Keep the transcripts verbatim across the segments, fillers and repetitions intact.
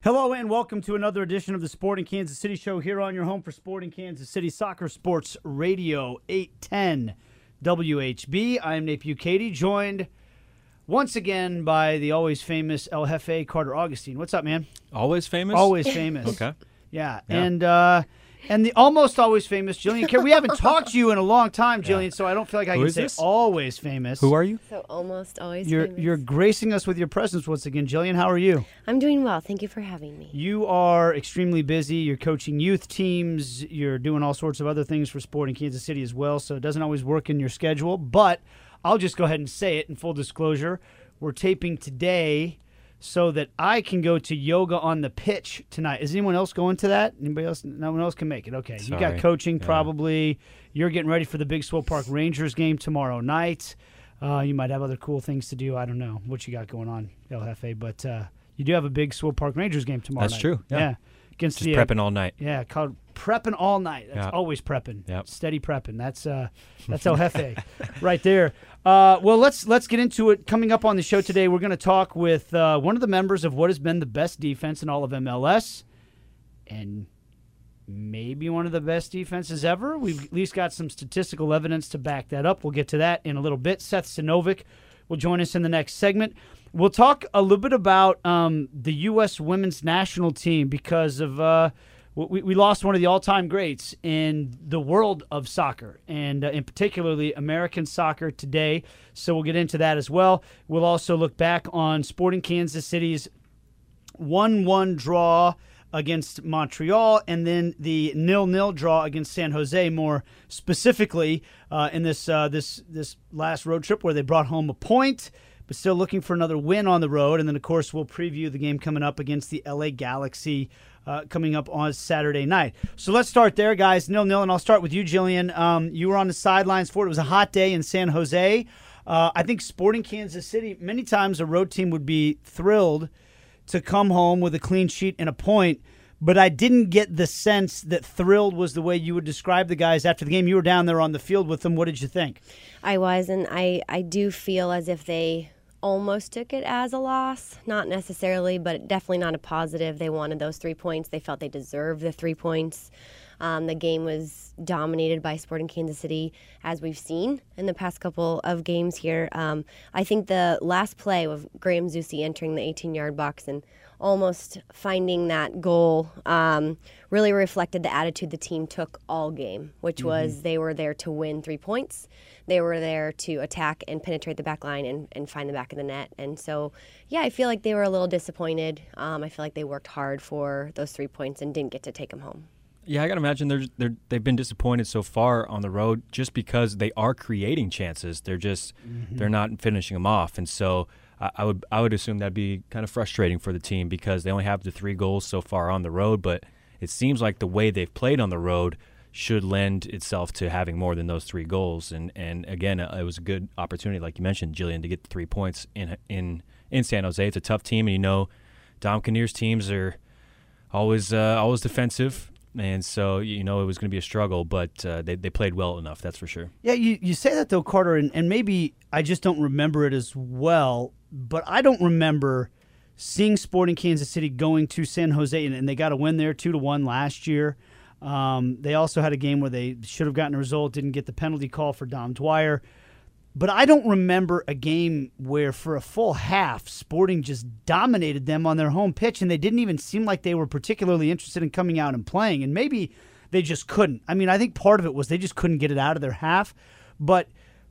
Hello and welcome to another edition of the Sporting Kansas City Show here on your home for Sporting Kansas City Soccer Sports Radio eight ten W H B. I'm Nate Bucati, joined once again by the always famous El Jefe, Carter Augustine. What's up, man? Always famous? Always famous. Okay. Yeah, Yeah. and uh, and the almost always famous Jillian Carey. We haven't talked to you in a long time, Jillian, Yeah. so I don't feel like I Who can is say this? always famous. Who are you? So almost always You're famous. you're gracing us with your presence once again, Jillian. How are you? I'm doing well. Thank you for having me. You are extremely busy. You're coaching youth teams. You're doing all sorts of other things for Sporting Kansas City as well, so it doesn't always work in your schedule. But I'll just go ahead and say it in full disclosure. We're taping today so that I can go to yoga on the pitch tonight. Is anyone else going to that? Anybody else? No one else can make it. Okay. You got Sorry. coaching Yeah. probably. You're getting ready for the Big Swell Park Rangers game tomorrow night. Uh, you might have other cool things to do. I don't know what you got going on, El Jefe, but uh, you do have a Big Swell Park Rangers game tomorrow That's night. true, yeah. Against Just the, uh, prepping all night. yeah, called prepping all night. That's Yeah. always prepping. Yep. Steady prepping. That's uh, that's El Jefe right there. Uh, well, let's let's get into it. Coming up on the show today, we're going to talk with uh, one of the members of what has been the best defense in all of M L S, and maybe one of the best defenses ever. We've at least got some statistical evidence to back that up. We'll get to that in a little bit. Seth Sinovic will join us in the next segment. We'll talk a little bit about um, the U S women's national team because of uh, we, we lost one of the all-time greats in the world of soccer, and uh, in particularly American soccer today. So we'll get into that as well. We'll also look back on Sporting Kansas City's one one draw against Montreal, and then the nil nil draw against San Jose. More specifically, uh, in this uh, this this last road trip where they brought home a point, but still looking for another win on the road. And then, of course, we'll preview the game coming up against the L A Galaxy uh, coming up on Saturday night. So let's start there, guys. nil nil, and I'll start with you, Jillian. Um, you were on the sidelines for it. It was a hot day in San Jose. Uh, I think Sporting Kansas City, many times a road team would be thrilled to come home with a clean sheet and a point, but I didn't get the sense that thrilled was the way you would describe the guys after the game. You were down there on the field with them. What did you think? I was, and I, I do feel as if they almost took it as a loss. Not necessarily, but definitely not a positive. They wanted those three points. They felt they deserved the three points. Um, the game was dominated by Sporting Kansas City, as we've seen in the past couple of games here. Um, I think the last play of Graham Zusi entering the eighteen-yard box and almost finding that goal um, really reflected the attitude the team took all game, which mm-hmm. was they were there to win three points. They were there to attack and penetrate the back line and, and find the back of the net. And so, yeah, I feel like they were a little disappointed. Um, I feel like they worked hard for those three points and didn't get to take them home. Yeah, I got to imagine they're, they're, they've been disappointed so far on the road just because they are creating chances. They're just mm-hmm. they're not finishing them off. And so I, I would I would assume that'd be kind of frustrating for the team because they only have the three goals so far on the road. But it seems like the way they've played on the road should lend itself to having more than those three goals. And, and again, it was a good opportunity, like you mentioned, Jillian, to get the three points in in, in San Jose. It's a tough team, and you know Dom Kinnear's teams are always uh, always defensive. And so, you know, it was going to be a struggle, but uh, they, they played well enough, that's for sure. Yeah, you, you say that, though, Carter, and, and maybe I just don't remember it as well, but I don't remember seeing Sporting Kansas City going to San Jose, and, and they got a win there two to one last year. Um, they also had a game where they should have gotten a result, didn't get the penalty call for Dom Dwyer. But I don't remember a game where for a full half, Sporting just dominated them on their home pitch, and they didn't even seem like they were particularly interested in coming out and playing. And maybe they just couldn't. I mean, I think part of it was they just couldn't get it out of their half. But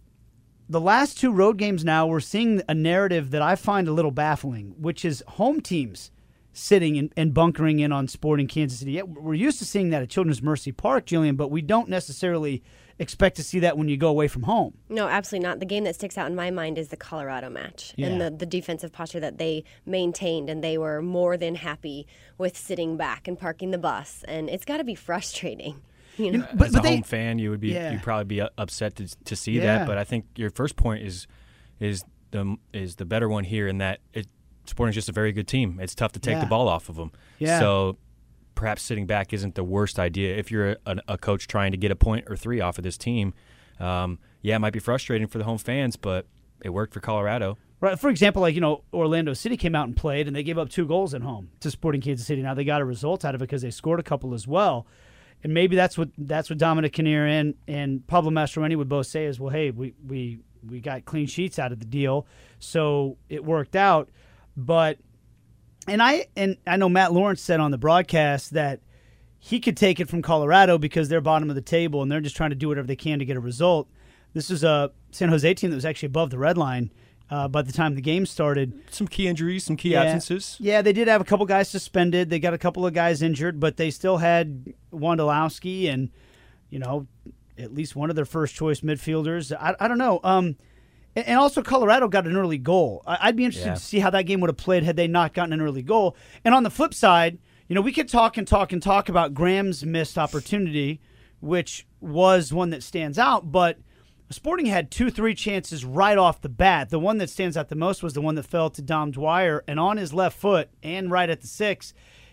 the last two road games now, we're seeing a narrative that I find a little baffling, which is home teams sitting and, and bunkering in on Sporting Kansas City. Yeah, we're used to seeing that at Children's Mercy Park, Jillian, but we don't necessarily expect to see that when you go away from home. No, absolutely not. The game that sticks out in my mind is the Colorado match yeah. and the, the defensive posture that they maintained, and they were more than happy with sitting back and parking the bus. And it's got to be frustrating. You know? But, As but a they, home fan, you would be yeah. you'd probably be upset to to see yeah. that. But I think your first point is is the is the better one here in that it, Sporting's just a very good team. It's tough to take yeah. the ball off of them. Yeah. So perhaps sitting back isn't the worst idea if you're a, a coach trying to get a point or three off of this team. Um, yeah, it might be frustrating for the home fans, but it worked for Colorado. Right. For example, like, you know, Orlando City came out and played, and they gave up two goals at home to Sporting Kansas City. Now they got a result out of it because they scored a couple as well. And maybe that's what that's what Dominic Kinnear and, and Pablo Mastroeni would both say is, well, hey, we, we, we got clean sheets out of the deal, so it worked out. But and I and I know Matt Lawrence said on the broadcast that he could take it from Colorado because they're bottom of the table and they're just trying to do whatever they can to get a result. This is a San Jose team that was actually above the red line uh, by the time the game started. Some key injuries, some key yeah. absences. Yeah, they did have a couple guys suspended. They got a couple of guys injured, but they still had Wondolowski and, you know, at least one of their first choice midfielders. I, I don't know. Um, and, and also Colorado got an early goal. I, I'd be interested yeah. to see how that game would have played had they not gotten an early goal. And on the flip side, you know, we could talk and talk and talk about Graham's missed opportunity, which was one that stands out, but Sporting had two, three chances right off the bat. The one that stands out the most was the one that fell to Dom Dwyer, and on his left foot and right at the six.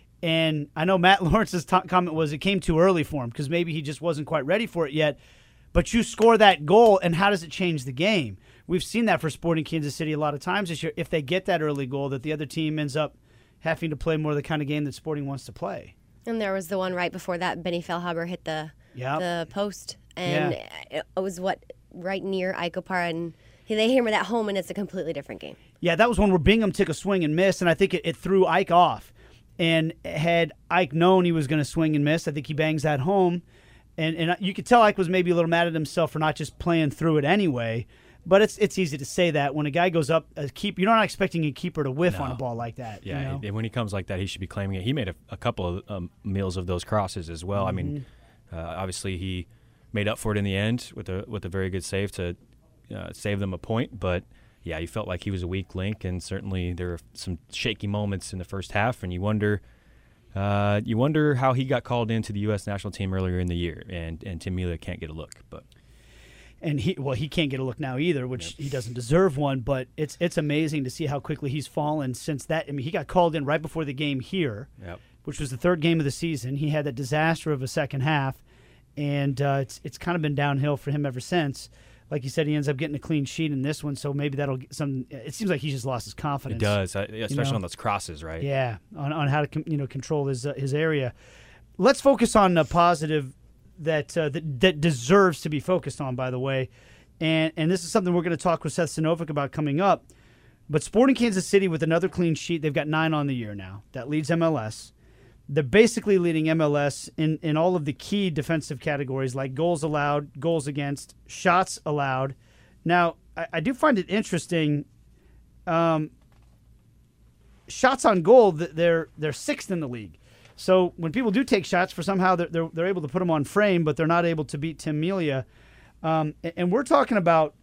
And I know Matt Lawrence's t- comment was it came too early for him because maybe he just wasn't quite ready for it yet. But you score that goal, and how does it change the game? We've seen that for Sporting Kansas City a lot of times this year. If they get that early goal, that the other team ends up having to play more of the kind of game that Sporting wants to play. And there was the one right before that. Benny Feilhaber hit the yep. the post, and yeah. it was what right near Ike Opara, and they hammer that home, and it's a completely different game. Yeah, that was one where Bingham took a swing and missed, and I think it, it threw Ike off. And had Ike known he was going to swing and miss, I think he bangs that home. And and you could tell Ike was maybe a little mad at himself for not just playing through it anyway. But it's it's easy to say that when a guy goes up, a keep, you're not expecting a keeper to whiff no. on a ball like that. Yeah, you know? and when he comes like that, he should be claiming it. He made a, a couple of um, meals of those crosses as well. Mm-hmm. I mean, uh, obviously he made up for it in the end with a with a very good save to uh, save them a point. But yeah, he felt like he was a weak link, and certainly there were some shaky moments in the first half, and you wonder. Uh, you wonder how he got called into the U S national team earlier in the year, and, and Tim Melia can't get a look. But and he well he can't get a look now either, which yep. he doesn't deserve one. But it's it's amazing to see how quickly he's fallen since that. I mean, he got called in right before the game here, yep. which was the third game of the season. He had that disaster of a second half, and uh, it's it's kind of been downhill for him ever since. Like you said, he ends up getting a clean sheet in this one, so maybe that'll get some. It seems like he's just lost his confidence. It does, especially you know? on those crosses, right? Yeah, on, on how to you know control his uh, his area. Let's focus on a positive that, uh, that that deserves to be focused on. By the way, and and this is something we're going to talk with Seth Sinovic about coming up. But Sporting Kansas City with another clean sheet, they've got nine on the year now. That leads M L S. They're basically leading M L S in, in all of the key defensive categories like goals allowed, goals against, shots allowed. Now, I, I do find it interesting. Um, shots on goal, they're they're sixth in the league. So when people do take shots, for somehow they're they're, they're able to put them on frame, but they're not able to beat Tim Melia. Um, and, and we're talking about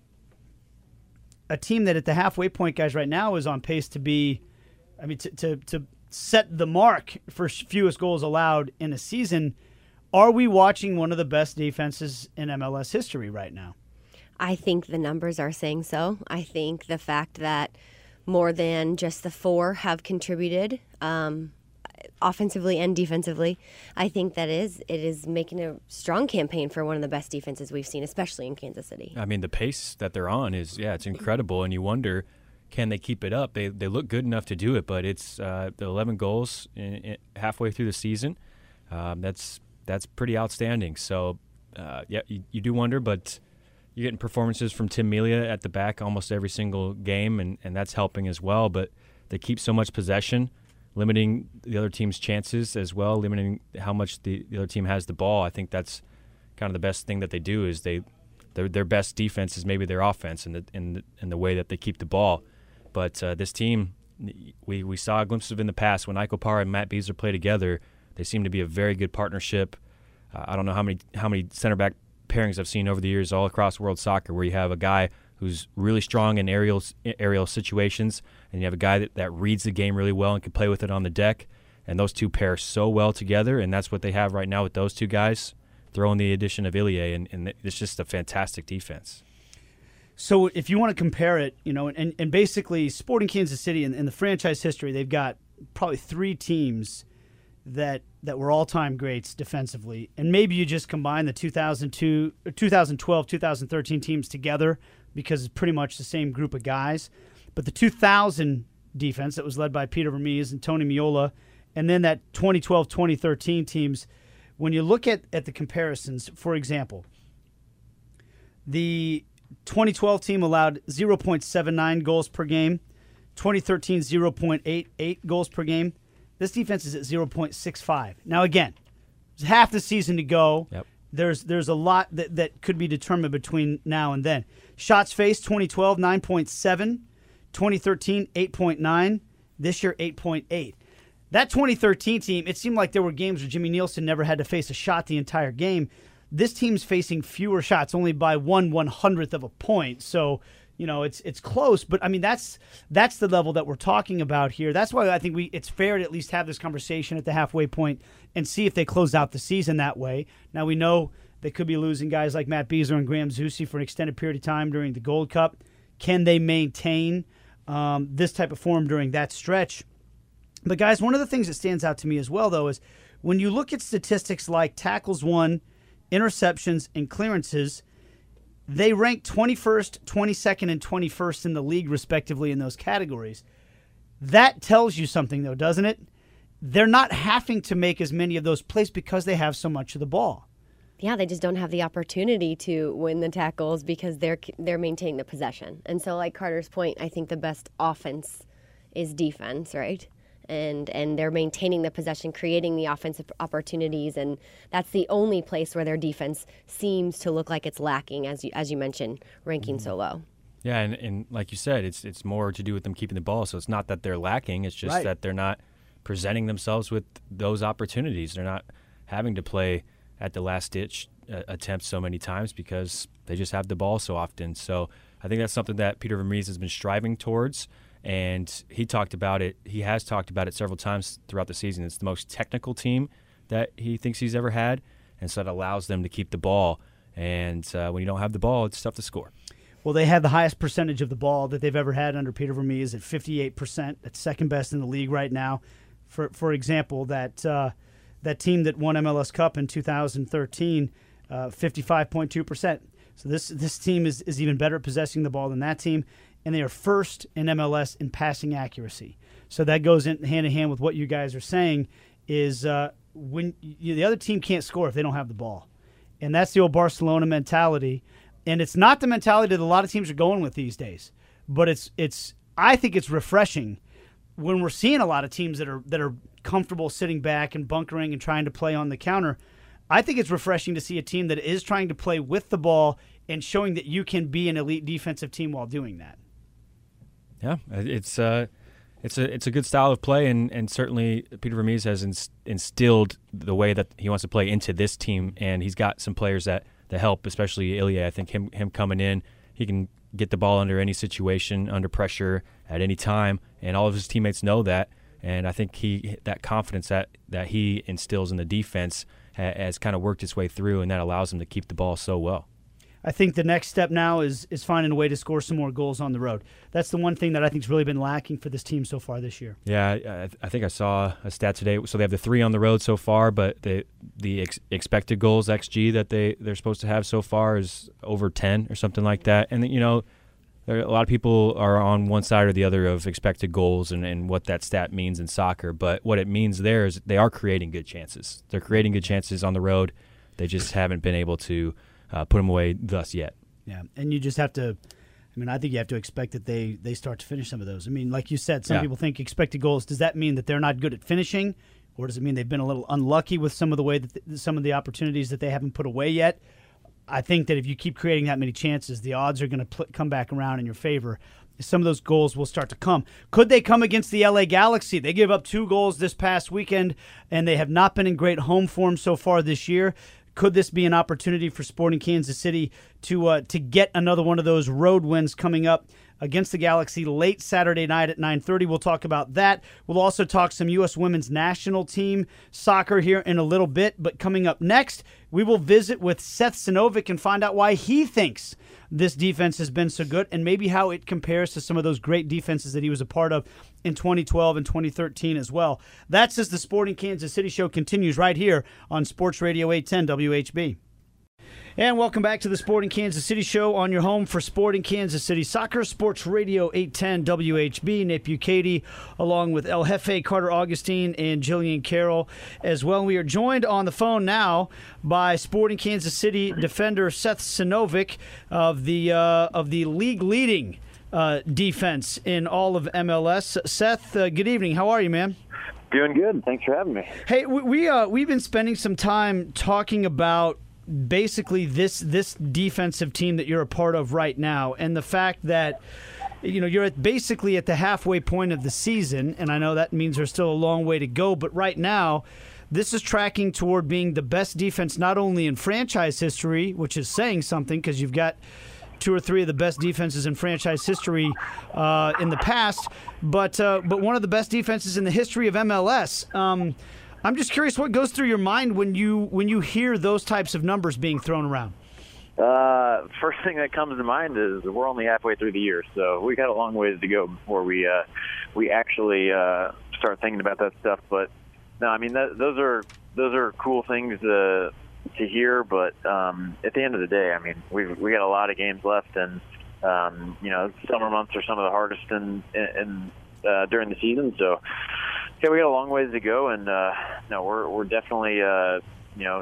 a team that at the halfway point, guys, right now is on pace to be, I mean, to to, to set the mark for fewest goals allowed in a season. Are we watching one of the best defenses in M L S history right now? I think the numbers are saying so. I think the fact that more than just the four have contributed um, offensively and defensively, I think that is it is making a strong campaign for one of the best defenses we've seen, especially in Kansas City. I mean, the pace that they're on is, yeah, it's incredible, and you wonder, can they keep it up? They they look good enough to do it, but it's uh, the eleven goals in, in halfway through the season. Um, that's that's pretty outstanding. So, uh, yeah, you, you do wonder, but you're getting performances from Tim Melia at the back almost every single game, and, and that's helping as well. But they keep so much possession, limiting the other team's chances as well, limiting how much the, the other team has the ball. I think that's kind of the best thing that they do is they their their best defense is maybe their offense and the in the, in the way that they keep the ball. But uh, this team, we, we saw glimpses of in the past when Ike Opara and Matt Besler play together. They seem to be a very good partnership. Uh, I don't know how many how many center back pairings I've seen over the years all across world soccer where you have a guy who's really strong in aerial aerial situations, and you have a guy that, that reads the game really well and can play with it on the deck. And those two pair so well together, and that's what they have right now with those two guys. Throw in the addition of Ilie, and, and it's just a fantastic defense. So if you want to compare it, you know, and, and basically Sporting Kansas City in, in the franchise history, they've got probably three teams that that were all-time greats defensively. And maybe you just combine the two thousand two, twenty twelve, two thousand thirteen teams together because it's pretty much the same group of guys. But the two thousand defense that was led by Peter Vermees and Tony Meola, and then that twenty twelve twenty thirteen teams, when you look at, at the comparisons, for example, the twenty twelve team allowed zero point seven nine goals per game, twenty thirteen zero point eight eight goals per game. This defense is at zero point six five. Now, again, there's half the season to go. Yep. There's there's a lot that, that could be determined between now and then. Shots faced, twenty twelve, nine point seven. twenty thirteen, eight point nine. This year, eight point eight. That twenty thirteen team, it seemed like there were games where Jimmy Nielsen never had to face a shot the entire game. This team's facing fewer shots, only by one one-hundredth of a point. So, you know, it's it's close. But, I mean, that's that's the level that we're talking about here. That's why I think we it's fair to at least have this conversation at the halfway point and see if they close out the season that way. Now, we know they could be losing guys like Matt Beasley and Graham Zusi for an extended period of time during the Gold Cup. Can they maintain um, this type of form during that stretch? But, guys, one of the things that stands out to me as well, though, is when you look at statistics like tackles won, interceptions, and clearances, they rank twenty-first, twenty-second, and twenty-first in the league, respectively, in those categories. That tells you something, though, doesn't it? They're not having to make as many of those plays because they have so much of the ball. Yeah, they just don't have the opportunity to win the tackles because they're they're maintaining the possession. And so, like Carter's point, I think the best offense is defense, right? And and they're maintaining the possession, creating the offensive opportunities, and that's the only place where their defense seems to look like it's lacking, as you as you mentioned, ranking so low. Yeah, and, and like you said, it's it's more to do with them keeping the ball. So it's not that they're lacking; it's just right. that they're not presenting themselves with those opportunities. They're not having to play at the last ditch uh, attempt so many times because they just have the ball so often. So I think that's something that Peter Vermees has been striving towards. And he talked about it. He has talked about it several times throughout the season. It's the most technical team that he thinks he's ever had, and so it allows them to keep the ball. And uh, when you don't have the ball, it's tough to score. Well, they had the highest percentage of the ball that they've ever had under Peter Vermees at fifty-eight percent. That's second best in the league right now. For for example, that uh, that team that won M L S Cup in two thousand thirteen, uh, fifty-five point two percent. So this this team is, is even better at possessing the ball than that team. And they are first in M L S in passing accuracy. So that goes in hand in hand with what you guys are saying is uh, when you, the other team can't score if they don't have the ball. And that's the old Barcelona mentality. And it's not the mentality that a lot of teams are going with these days. But it's it's I think it's refreshing when we're seeing a lot of teams that are that are comfortable sitting back and bunkering and trying to play on the counter. I think it's refreshing to see a team that is trying to play with the ball and showing that you can be an elite defensive team while doing that. Yeah, it's uh, it's a it's a good style of play, and, and certainly Peter Vermees has inst- instilled the way that he wants to play into this team, and he's got some players that, that help, especially Ilya. I think him him coming in, he can get the ball under any situation, under pressure at any time, and all of his teammates know that. And I think he that confidence that, that he instills in the defense ha- has kind of worked its way through, and that allows him to keep the ball so well. I think the next step now is is finding a way to score some more goals on the road. That's the one thing that I think has really been lacking for this team so far this year. Yeah, I, I think I saw a stat today. So they have the three on the road so far, but the the ex- expected goals X G that they they're supposed to have so far is over ten or something like that. And you know, there, a lot of people are on one side or the other of expected goals and, and what that stat means in soccer. But what it means there is they are creating good chances. They're creating good chances on the road. They just haven't been able to Uh, put them away thus yet. Yeah, and you just have to, I mean, I think you have to expect that they, they start to finish some of those. I mean, like you said, some yeah. people think expected goals. Does that mean that they're not good at finishing, or does it mean they've been a little unlucky with some of the way that th- some of the opportunities that they haven't put away yet? I think that if you keep creating that many chances, the odds are going to pl- come back around in your favor. Some of those goals will start to come. Could they come against the L A Galaxy? They gave up two goals this past weekend, and they have not been in great home form so far this year. Could this be an opportunity for Sporting Kansas City to uh, to get another one of those road wins coming up against the Galaxy late Saturday night at nine thirty? We'll talk about that. We'll also talk some U S women's national team soccer here in a little bit. But coming up next, we will visit with Seth Sinovic and find out why he thinks this defense has been so good and maybe how it compares to some of those great defenses that he was a part of in twenty twelve and twenty thirteen as well. That's as the Sporting Kansas City show continues right here on Sports Radio eight ten W H B. And welcome back to the Sporting Kansas City Show on your home for Sporting Kansas City Soccer, Sports Radio eight ten W H B. Nate Bukaty, along with El Jefe, Carter Augustine, and Jillian Carroll as well. We are joined on the phone now by Sporting Kansas City defender Seth Sinovic of the uh, of the league leading uh, defense in all of M L S. Seth, uh, good evening. How are you, man? Doing good. Thanks for having me. Hey, we, we uh, we've been spending some time talking about basically this this defensive team that you're a part of right now, and the fact that you know you're at basically at the halfway point of the season, and I know that means there's still a long way to go, but right now this is tracking toward being the best defense not only in franchise history, which is saying something because you've got two or three of the best defenses in franchise history uh, in the past, but uh, but one of the best defenses in the history of M L S. Um, I'm just curious what goes through your mind when you when you hear those types of numbers being thrown around. Uh, first thing that comes to mind is we're only halfway through the year, so we got a long ways to go before we uh, we actually uh, start thinking about that stuff. But no, I mean that, those are those are cool things to to hear. But um, at the end of the day, I mean we we got a lot of games left, and um, you know summer months are some of the hardest in in uh, during the season, so. Yeah, we got a long ways to go, and uh, no, we're we're definitely uh, you know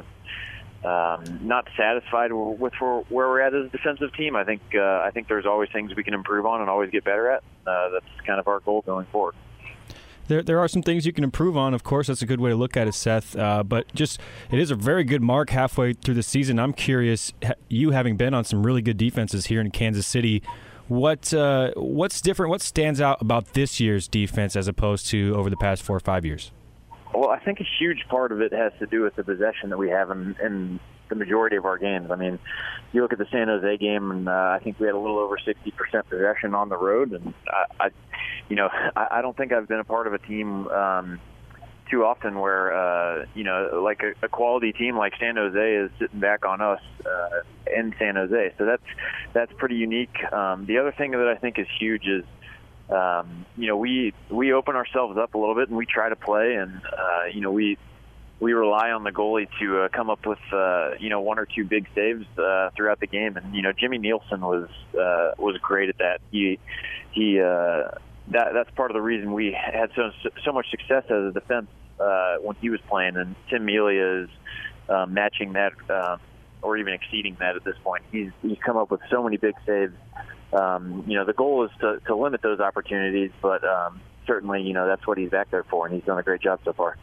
um, not satisfied with where we're at as a defensive team. I think uh, I think there's always things we can improve on and always get better at. Uh, that's kind of our goal going forward. There, there are some things you can improve on. Of course, that's a good way to look at it, Seth. Uh, but just it is a very good mark halfway through the season. I'm curious, you having been on some really good defenses here in Kansas City. What uh, what's different? What stands out about this year's defense as opposed to over the past four or five years? Well, I think a huge part of it has to do with the possession that we have in, in the majority of our games. I mean, you look at the San Jose game, and uh, I think we had a little over sixty percent possession on the road. And I, I you know, I, I don't think I've been a part of a team um, too often where uh, you know, like a, a quality team like San Jose is sitting back on us uh, in San Jose. So that's that's pretty unique. Um, the other thing that I think is huge is, um, you know, we we open ourselves up a little bit and we try to play, and uh, you know, we we rely on the goalie to uh, come up with uh, you know one or two big saves uh, throughout the game. And you know, Jimmy Nielsen was uh, was great at that. He he. Uh, That, that's part of the reason we had so so much success as a defense uh, when he was playing, and Tim Melia is uh, matching that uh, or even exceeding that at this point. He's he's come up with so many big saves. Um, you know, the goal is to, to limit those opportunities, but um, certainly, you know, that's what he's back there for, and he's done a great job so far.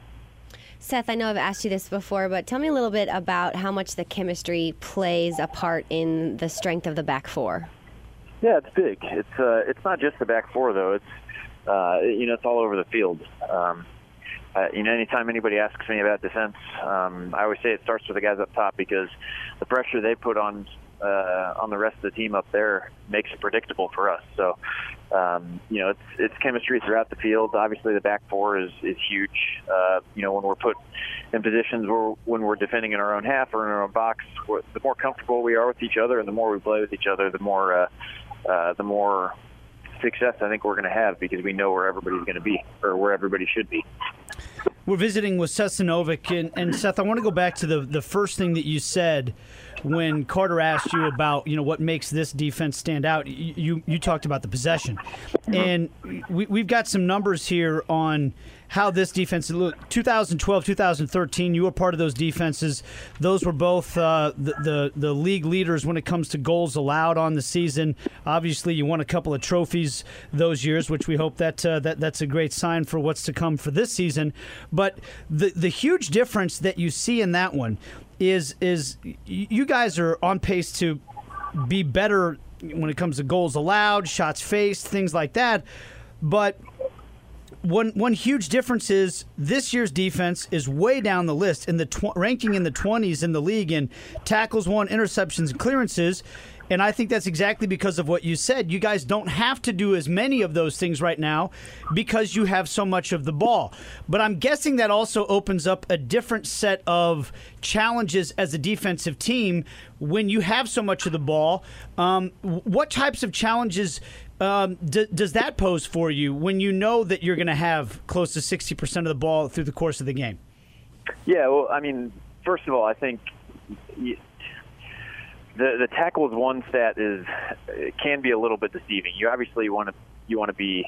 Seth, I know I've asked you this before, but tell me a little bit about how much the chemistry plays a part in the strength of the back four. Yeah, it's big. It's uh, it's not just the back four though. It's uh, you know it's all over the field. Um, uh, you know, anytime anybody asks me about defense, um, I always say it starts with the guys up top because the pressure they put on uh, on the rest of the team up there makes it predictable for us. So um, you know it's it's chemistry throughout the field. Obviously, the back four is is huge. Uh, you know, when we're put in positions where when we're defending in our own half or in our own box, the more comfortable we are with each other, and the more we play with each other, the more uh, Uh, the more success I think we're going to have because we know where everybody's going to be or where everybody should be. We're visiting with Seth Sinovic, and, and Seth, I want to go back to the, the first thing that you said when Carter asked you about, you know, what makes this defense stand out. You you, you talked about the possession, and we, we've got some numbers here on how this defense looked. twenty twelve, twenty thirteen, you were part of those defenses. Those were both uh, the, the the league leaders when it comes to goals allowed on the season. Obviously, you won a couple of trophies those years, which we hope that uh, that that's a great sign for what's to come for this season. But the the huge difference that you see in that one is is you guys are on pace to be better when it comes to goals allowed, shots faced, things like that. But One one huge difference is this year's defense is way down the list in the tw- ranking in the twenties in the league in tackles won, interceptions, and clearances. And I think that's exactly because of what you said. You guys don't have to do as many of those things right now because you have so much of the ball. But I'm guessing that also opens up a different set of challenges as a defensive team when you have so much of the ball. Um, what types of challenges Um, d- does that pose for you when you know that you're going to have close to sixty percent of the ball through the course of the game? Yeah, well, I mean, first of all, I think, you, the the tackles one stat is it can be a little bit deceiving. You obviously want to you want to be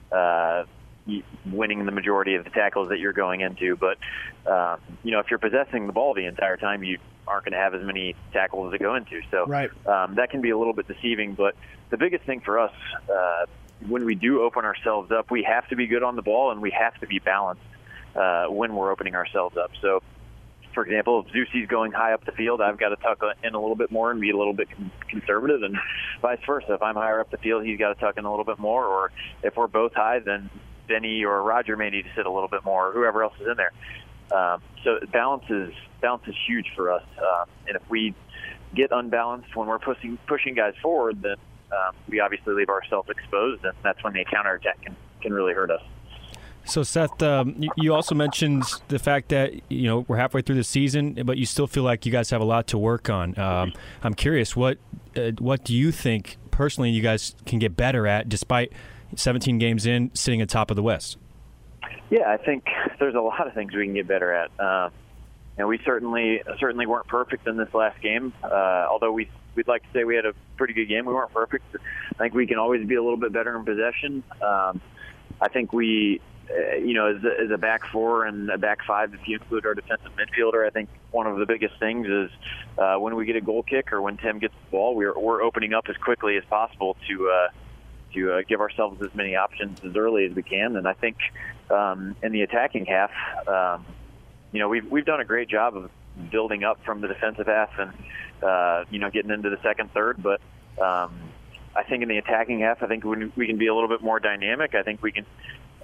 uh, winning the majority of the tackles that you're going into, but uh, you know if you're possessing the ball the entire time, you aren't going to have as many tackles to go into. So right. um, that can be a little bit deceiving. But the biggest thing for us uh, when we do open ourselves up, we have to be good on the ball and we have to be balanced uh, when we're opening ourselves up. So, for example, if Zusi's going high up the field, I've got to tuck in a little bit more and be a little bit conservative, and vice versa. If I'm higher up the field, he's got to tuck in a little bit more. Or if we're both high, then Benny or Roger may need to sit a little bit more, or whoever else is in there. Um, so balance is balance is huge for us. Um, and if we get unbalanced when we're pushing pushing guys forward, then um, we obviously leave ourselves exposed, and that's when the counterattack can, can really hurt us. So, Seth, um, you also mentioned the fact that, you know, we're halfway through the season, but you still feel like you guys have a lot to work on. Um, I'm curious, what uh, what do you think, personally, you guys can get better at despite seventeen games in, sitting at top of the West? Yeah, I think there's a lot of things we can get better at. Uh, and we certainly certainly weren't perfect in this last game. Uh, although we, we'd like to say we had a pretty good game, we weren't perfect. I think we can always be a little bit better in possession. Um, I think we... Uh, you know, as a, as a back four and a back five, if you include our defensive midfielder, I think one of the biggest things is uh, when we get a goal kick or when Tim gets the ball, we're we're opening up as quickly as possible to uh, to uh, give ourselves as many options as early as we can. And I think um, in the attacking half, um, you know, we've we've done a great job of building up from the defensive half and uh, you know getting into the second, third, but. Um, I think in the attacking half, I think we, we can be a little bit more dynamic. I think we can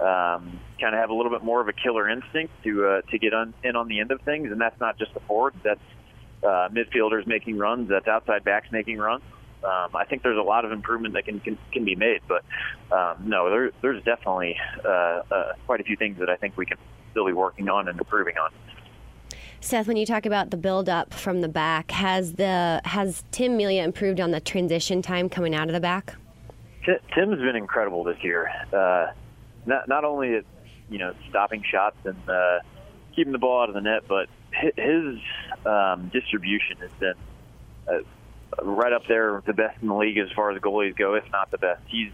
um, kind of have a little bit more of a killer instinct to uh, to get on, in on the end of things, and that's not just the forwards. That's uh, midfielders making runs. That's outside backs making runs. Um, I think there's a lot of improvement that can can, can be made, but um, no, there, there's definitely uh, uh, quite a few things that I think we can still be working on and improving on. Seth, when you talk about the build-up from the back, has the has Tim Melia improved on the transition time coming out of the back? Tim's been incredible this year. Uh, not not only at you know stopping shots and uh, keeping the ball out of the net, but his um, distribution has been uh, right up there, the best in the league as far as goalies go, if not the best. He's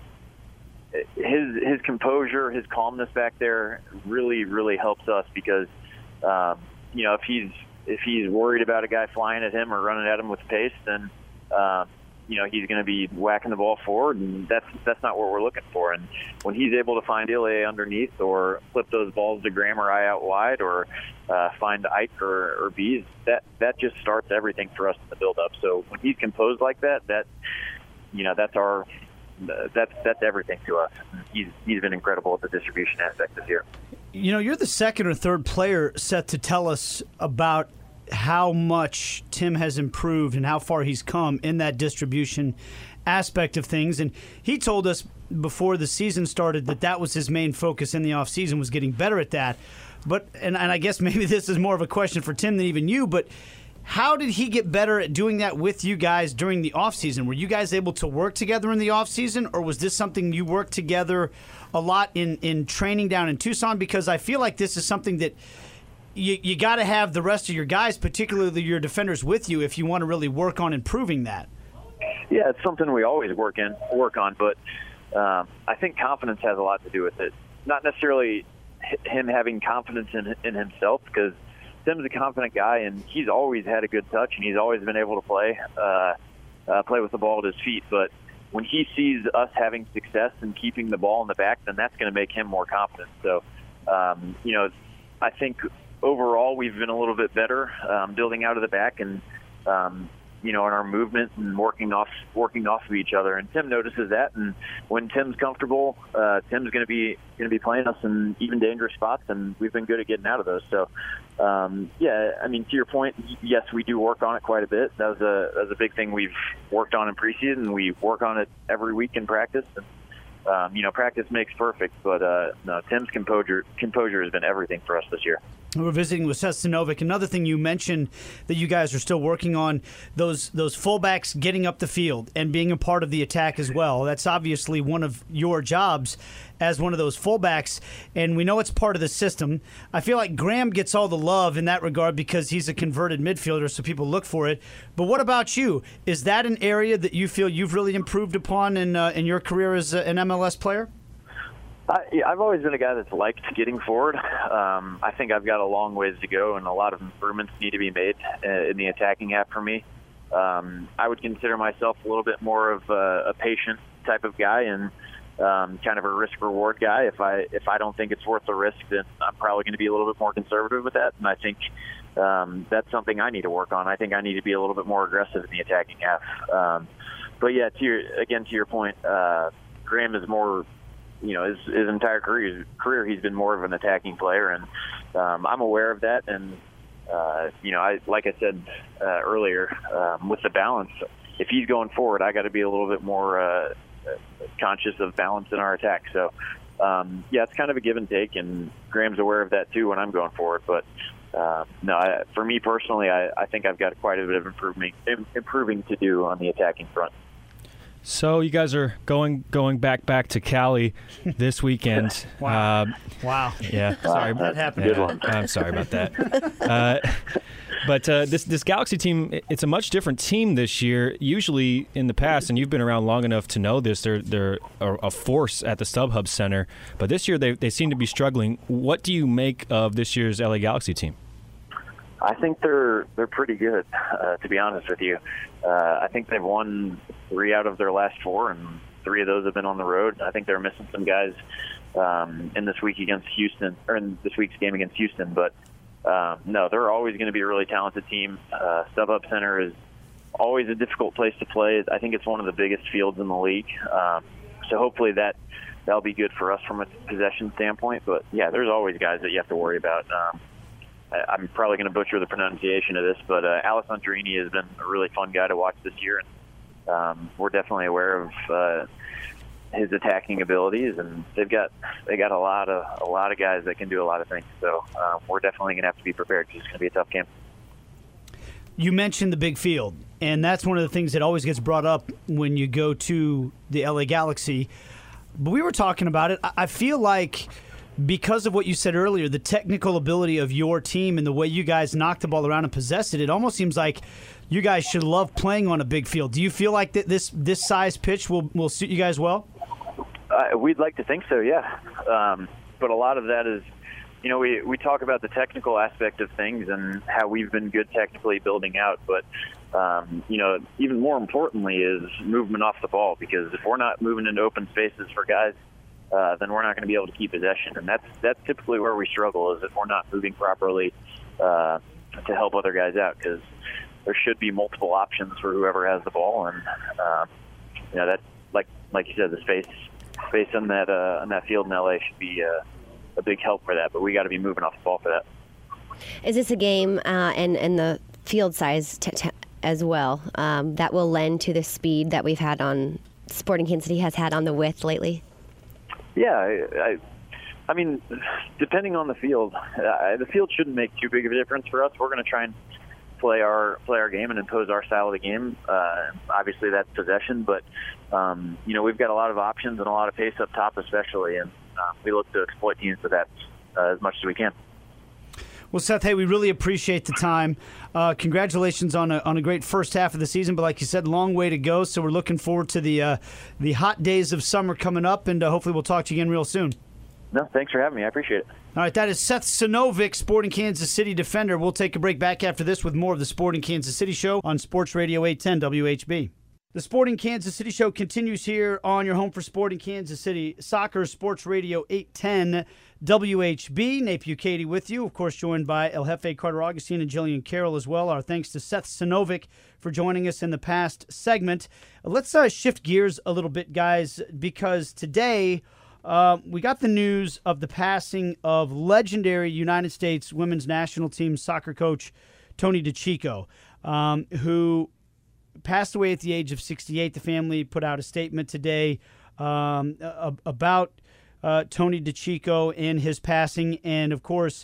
his his composure, his calmness back there really really helps us because. Um, You know, if he's if he's worried about a guy flying at him or running at him with pace, then um, you know he's going to be whacking the ball forward, and that's that's not what we're looking for. And when he's able to find Ilya underneath, or flip those balls to Graham or I out wide, or uh, find Ike or, or Bees, that that just starts everything for us in the build-up. So when he's composed like that, that you know that's our that's that's everything to us. He's he's been incredible at the distribution aspect this year. You know, you're the second or third player set to tell us about how much Tim has improved and how far he's come in that distribution aspect of things. And he told us before the season started that that was his main focus in the offseason, was getting better at that. But and, and I guess maybe this is more of a question for Tim than even you, but how did he get better at doing that with you guys during the offseason? Were you guys able to work together in the offseason, or was this something you worked together a lot in, in training down in Tucson? Because I feel like this is something that you, you got to have the rest of your guys, particularly your defenders, with you if you want to really work on improving that. Yeah, it's something we always work in work on, but um, I think confidence has a lot to do with it. Not necessarily him having confidence in, in himself, because Tim's a confident guy, and he's always had a good touch, and he's always been able to play uh, uh, play with the ball at his feet. But when he sees us having success and keeping the ball in the back, then that's going to make him more confident. So, um, you know, I think overall we've been a little bit better um, building out of the back and, um, you know, in our movement and working off working off of each other. And Tim notices that. And when Tim's comfortable, uh, Tim's going to be going to be playing us in even dangerous spots, and we've been good at getting out of those. So, um, yeah, I mean, to your point, yes, we do work on it quite a bit. That was a that was a big thing we've worked on in preseason. We work on it every week in practice. And, um, you know, practice makes perfect. But uh, no, Tim's composure composure has been everything for us this year. We're visiting with Seth Sinovic. Another thing you mentioned that you guys are still working on, those those fullbacks getting up the field and being a part of the attack as well. That's obviously one of your jobs as one of those fullbacks, and we know it's part of the system. I feel like Graham gets all the love in that regard because he's a converted midfielder, so people look for it. But what about you? Is that an area that you feel you've really improved upon in, uh, in your career as a, an M L S player? I, I've always been a guy that's liked getting forward. Um, I think I've got a long ways to go, and a lot of improvements need to be made uh, in the attacking half for me. Um, I would consider myself a little bit more of a, a patient type of guy and um, kind of a risk-reward guy. If I if I don't think it's worth the risk, then I'm probably going to be a little bit more conservative with that. And I think um, that's something I need to work on. I think I need to be a little bit more aggressive in the attacking half. Um, but yeah, to your, again to your point, uh, Graham is more. You know, his, his entire career, career, he's been more of an attacking player, and um, I'm aware of that. And uh, you know, I like I said uh, earlier, um, with the balance, if he's going forward, I got to be a little bit more uh, conscious of balance in our attack. So, um, yeah, it's kind of a give and take, and Graham's aware of that too when I'm going forward. But uh, no, I, for me personally, I, I think I've got quite a bit of improving improving to do on the attacking front. So you guys are going going back back to Cali this weekend. Wow! Uh, wow! Yeah, sorry, that happened. Yeah, Good one. I'm sorry about that. Uh, but uh, this this Galaxy team, it's a much different team this year. Usually in the past, and you've been around long enough to know this, they're they're a, a force at the StubHub Center. But this year they they seem to be struggling. What do you make of this year's L A Galaxy team? I think they're they're pretty good, uh, to be honest with you. Uh, I think they've won three out of their last four, and three of those have been on the road. I think they're missing some guys um, in this week against Houston, or in this week's game against Houston. But um, no, they're always going to be a really talented team. Uh, StubHub Center is always a difficult place to play. I think it's one of the biggest fields in the league. Um, so hopefully that that'll be good for us from a possession standpoint. But yeah, there's always guys that you have to worry about. Um, I'm probably going to butcher the pronunciation of this, but uh, Alessandrini has been a really fun guy to watch this year, and um, we're definitely aware of uh, his attacking abilities. And they've got they got a lot of a lot of guys that can do a lot of things. So um, we're definitely going to have to be prepared because it's going to be a tough game. You mentioned the big field, and that's one of the things that always gets brought up when you go to the L A Galaxy. But we were talking about it. I feel like, because of what you said earlier, the technical ability of your team and the way you guys knock the ball around and possess it, it almost seems like you guys should love playing on a big field. Do you feel like that this this size pitch will, will suit you guys well? Uh, we'd like to think so, yeah. Um, but a lot of that is, you know, we, we talk about the technical aspect of things and how we've been good technically building out. But, um, you know, even more importantly is movement off the ball, because if we're not moving into open spaces for guys, Uh, then we're not going to be able to keep possession. And that's that's typically where we struggle, is if we're not moving properly uh, to help other guys out, because there should be multiple options for whoever has the ball. And, uh, you know, that, like like you said, the space space in that, uh, in that field in L A should be uh, a big help for that. But we got to be moving off the ball for that. Is this a game uh, and, and the field size t- t- as well um, that will lend to the speed that we've had on Sporting Kansas City has had on the width lately? Yeah, I, I, I mean, depending on the field, uh, the field shouldn't make too big of a difference for us. We're going to try and play our play our game and impose our style of the game. Uh, obviously, that's possession, but um, you know, we've got a lot of options and a lot of pace up top, especially, and uh, we look to exploit teams with that uh, as much as we can. Well, Seth, hey, we really appreciate the time. Uh, congratulations on a on a great first half of the season, but like you said, long way to go. So we're looking forward to the uh, the hot days of summer coming up, and uh, hopefully we'll talk to you again real soon. No, thanks for having me. I appreciate it. All right, that is Seth Sinovic, Sporting Kansas City defender. We'll take a break back after this with more of the Sporting Kansas City Show on Sports Radio eight ten W H B. The Sporting Kansas City Show continues here on your home for Sporting Kansas City Soccer, Sports Radio eight ten W H B. Nate Bukaty with you, of course, joined by El Jefe Carter Augustine and Jillian Carroll as well. Our thanks to Seth Sinovic for joining us in the past segment. Let's uh, shift gears a little bit, guys, because today uh, we got the news of the passing of legendary United States women's national team soccer coach Tony DeCicco, um, who passed away at the age of sixty-eight. The family put out a statement today um, about uh, Tony DeCicco and his passing. And, of course,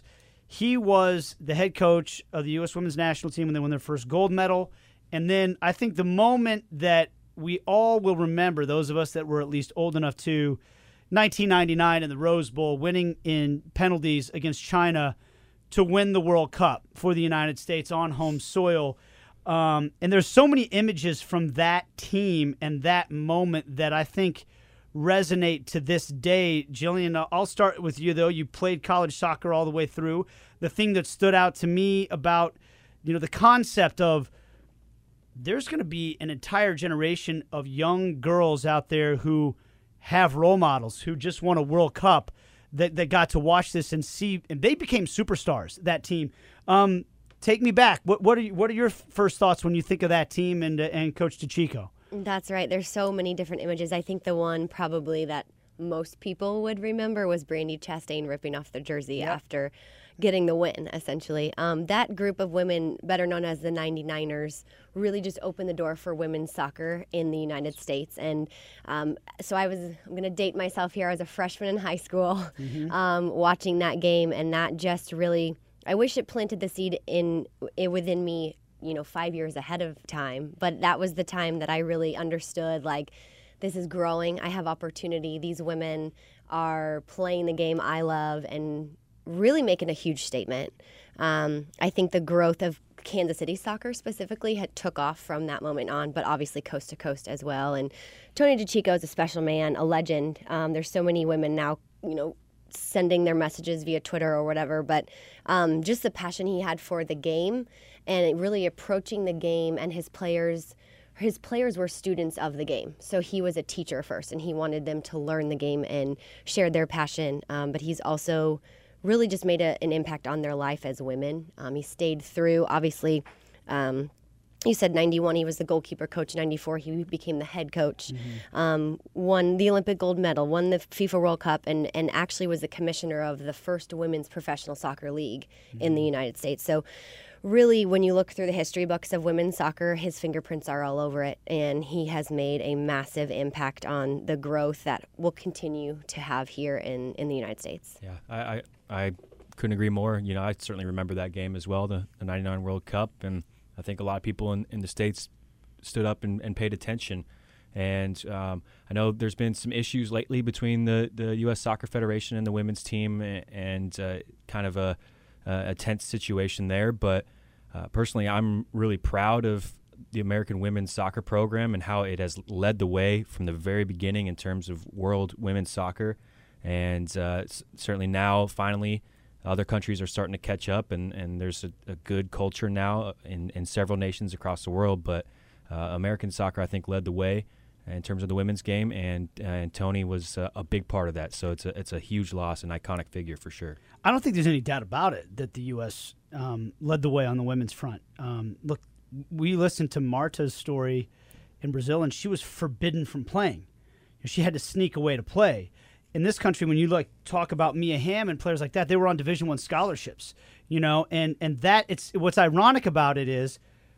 He was the head coach of the U S women's national team when they won their first gold medal. And then I think the moment that we all will remember, those of us that were at least old enough to, nineteen ninety-nine in the Rose Bowl, winning in penalties against China to win the World Cup for the United States on home soil. Um, and there's so many images from that team and that moment that I think resonate to this day. Jillian, I'll start with you, though. You played college soccer all the way through. The thing that stood out to me about, you know, the concept of there's going to be an entire generation of young girls out there who have role models, who just won a World Cup, that, that got to watch this and see, and they became superstars, that team. Um, take me back. What, what, are you, what are your first thoughts when you think of that team and, uh, and Coach DeChico? That's right. There's so many different images. I think the one probably that most people would remember was Brandy Chastain ripping off the jersey yep. after getting the win, essentially. Um, that group of women, better known as the ninety-niners, really just opened the door for women's soccer in the United States. And um, so I was, I'm going to date myself here. I was a freshman in high school mm-hmm. um, watching that game, and that just really, I wish it planted the seed in, in within me, you know, five years ahead of time. But that was the time that I really understood, like, this is growing. I have opportunity. These women are playing the game I love and really making a huge statement. Um, I think the growth of Kansas City soccer specifically had took off from that moment on, but obviously coast to coast as well. And Tony DeChico is a special man, a legend. Um, there's so many women now, you know, sending their messages via Twitter or whatever, but um, just the passion he had for the game and really approaching the game, and his players his players were students of the game. So he was a teacher first, and he wanted them to learn the game and share their passion. Um, but he's also really just made a, an impact on their life as women. Um, he stayed through, obviously. Um, you said ninety-one, he was the goalkeeper coach. ninety-four, he became the head coach. Mm-hmm. Um, won the Olympic gold medal, won the FIFA World Cup, and, and actually was the commissioner of the first women's professional soccer league mm-hmm. in the United States. So really, when you look through the history books of women's soccer, his fingerprints are all over it, and he has made a massive impact on the growth that we'll continue to have here in, in the United States. Yeah, I, I, I couldn't agree more. You know, I certainly remember that game as well, the, the ninety-nine World Cup, and I think a lot of people in, in the States stood up and, and paid attention. And um, I know there's been some issues lately between the, the U S Soccer Federation and the women's team, and uh, kind of a Uh, a tense situation there, but uh, personally, I'm really proud of the American women's soccer program and how it has led the way from the very beginning in terms of world women's soccer. And uh, s- certainly now, finally, other countries are starting to catch up, and, and there's a, a good culture now in, in several nations across the world. But uh, American soccer, I think, led the way in terms of the women's game, and uh, and Tony was uh, a big part of that. So it's a it's a huge loss, an iconic figure for sure. I don't think there's any doubt about it that the U S um, led the way on the women's front. Um, look, we listened to Marta's story in Brazil, and she was forbidden from playing. She had to sneak away to play. In this country, when you like talk about Mia Hamm and players like that, they were on Division One scholarships, you know, and and that it's what's ironic about it is,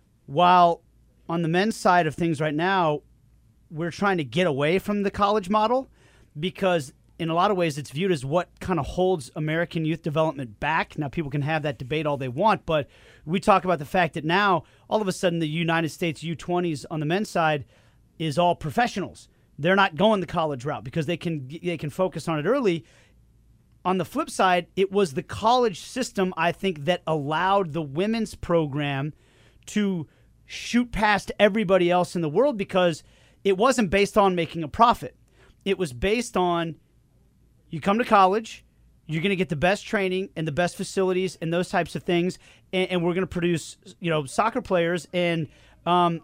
while on the men's side of things right now, we're trying to get away from the college model, because in a lot of ways it's viewed as what kind of holds American youth development back. Now, people can have that debate all they want, but we talk about the fact that now all of a sudden the United States U twenties on the men's side is all professionals. They're not going the college route because they can they can focus on it early. On the flip side, it was the college system, I think, that allowed the women's program to shoot past everybody else in the world, because it wasn't based on making a profit. It was based on, you come to college, you're going to get the best training and the best facilities and those types of things, and, and we're going to produce, you know, soccer players. And um,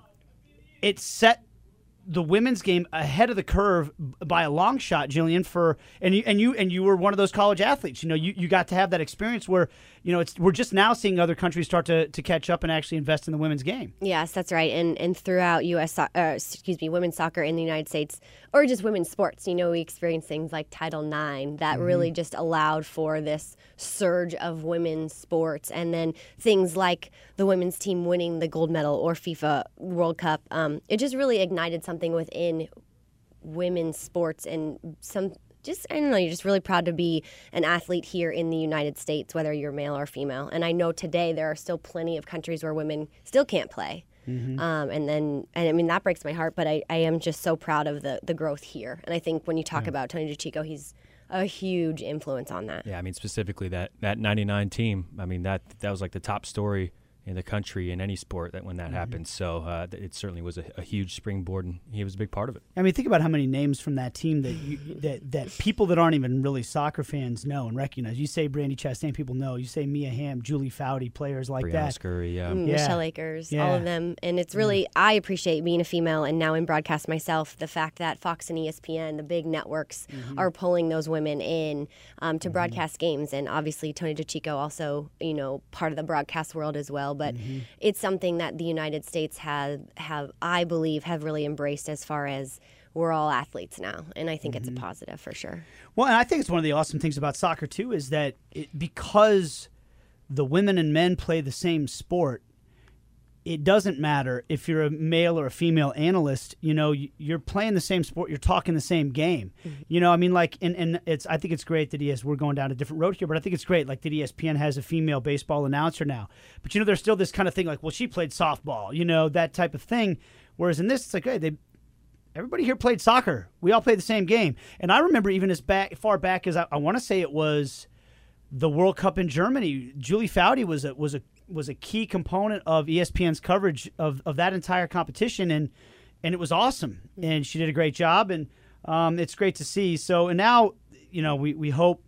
it set the women's game ahead of the curve by a long shot, Jillian. For and you and you and you were one of those college athletes. You know, you, you got to have that experience where, you know, it's we're just now seeing other countries start to, to catch up and actually invest in the women's game. Yes, that's right. And and throughout U S uh, excuse me, women's soccer in the United States, or just women's sports, you know, we experienced things like Title nine that mm-hmm. really just allowed for this surge of women's sports, and then things like the women's team winning the gold medal or FIFA World Cup. Um, it just really ignited something within women's sports, and some just, I don't know, you're just really proud to be an athlete here in the United States, whether you're male or female. And I know today there are still plenty of countries where women still can't play. Mm-hmm. Um, and then, and I mean, that breaks my heart, but I, I am just so proud of the, the growth here. And I think when you talk yeah. about Tony DiCicco, he's a huge influence on that. Yeah, I mean, specifically that, that ninety-nine team, I mean, that that was like the top story in the country in any sport that when that mm-hmm. happened. So uh, it certainly was a, a huge springboard, and he was a big part of it. I mean, think about how many names from that team that you, that that people that aren't even really soccer fans know and recognize. You say Brandi Chastain, people know. You say Mia Hamm, Julie Foudy, players like Brianna that. Scurry, yeah. Mm, yeah. Michelle Akers, yeah. all of them. And it's really, mm. I appreciate being a female and now in broadcast myself, the fact that Fox and E S P N, the big networks, mm-hmm. are pulling those women in um, to mm-hmm. broadcast games. And obviously Tony DiCicco also, you know, part of the broadcast world as well. But mm-hmm. it's something that the United States have, have, I believe, have really embraced as far as we're all athletes now. And I think mm-hmm. it's a positive for sure. Well, and I think it's one of the awesome things about soccer, too, is that it, because the women and men play the same sport, it doesn't matter if you're a male or a female analyst. You know, you're playing the same sport. You're talking the same game. Mm-hmm. You know, I mean, like, and, and it's. I think it's great that he has. We're going down a different road here, but I think it's great, like that E S P N has a female baseball announcer now. But you know, there's still this kind of thing, like, well, she played softball. You know, that type of thing. Whereas in this, it's like, hey, they. Everybody here played soccer. We all played the same game. And I remember even as back far back as I, I want to say it was the World Cup in Germany. Julie Foudy was a was a was a key component of E S P N's coverage of, of that entire competition, and and it was awesome. And she did a great job, and um, it's great to see. So, and now, you know, we, we hope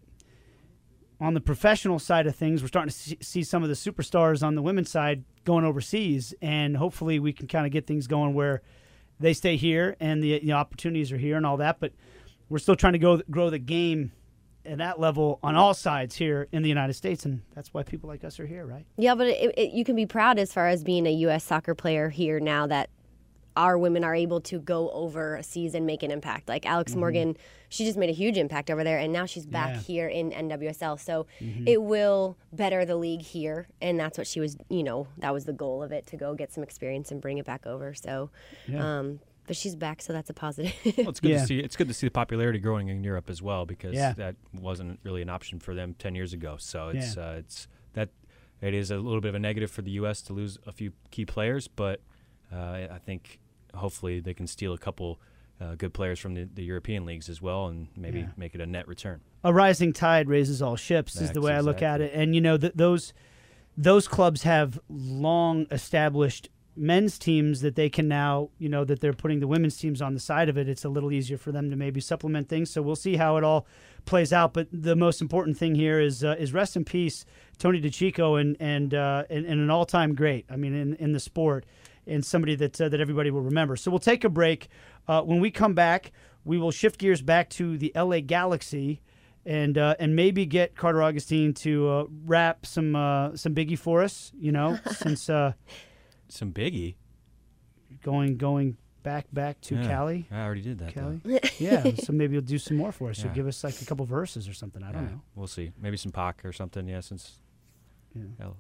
on the professional side of things, we're starting to see, see some of the superstars on the women's side going overseas, and hopefully we can kind of get things going where they stay here and the you know, opportunities are here and all that. But we're still trying to go grow the game at that level on all sides here in the United States, and that's why people like us are here, right? Yeah, but it, it, you can be proud as far as being a U S soccer player here now that our women are able to go overseas and make an impact. Like Alex mm-hmm. Morgan, she just made a huge impact over there, and now she's back yeah. here in N W S L. So mm-hmm. it will better the league here, and that's what she was, you know, that was the goal of it, to go get some experience and bring it back over. So, yeah. um, but she's back, so that's a positive. Well, it's good yeah. to see. It's good to see the popularity growing in Europe as well, because yeah. that wasn't really an option for them ten years ago. So it's yeah. uh, it's that it is a little bit of a negative for the U S to lose a few key players, but uh, I think hopefully they can steal a couple uh, good players from the, the European leagues as well, and maybe yeah. make it a net return. A rising tide raises all ships That's is the way exactly. I look at it. And you know, th- those those clubs have long established men's teams that they can now, you know, that they're putting the women's teams on the side of it. It's a little easier for them to maybe supplement things. So we'll see how it all plays out. But the most important thing here is uh, is rest in peace, Tony DiCicco, and and, uh, and and an all-time great. I mean, in in the sport, and somebody that uh, that everybody will remember. So we'll take a break. Uh, when we come back, we will shift gears back to the L A Galaxy, and uh, and maybe get Carter Augustine to uh, rap some uh, some Biggie for us. You know, since. Uh, Some Biggie. Going going back back to yeah, Cali. I already did that. Cali. yeah. So maybe you'll do some more for us. Yeah. You'll give us like a couple verses or something. I don't yeah, know. We'll see. Maybe some Pac or something. Yeah, since yeah. L-